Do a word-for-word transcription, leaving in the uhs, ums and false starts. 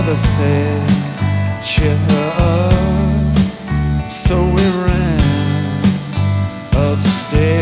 father said, cheer her up. So we ran upstairs.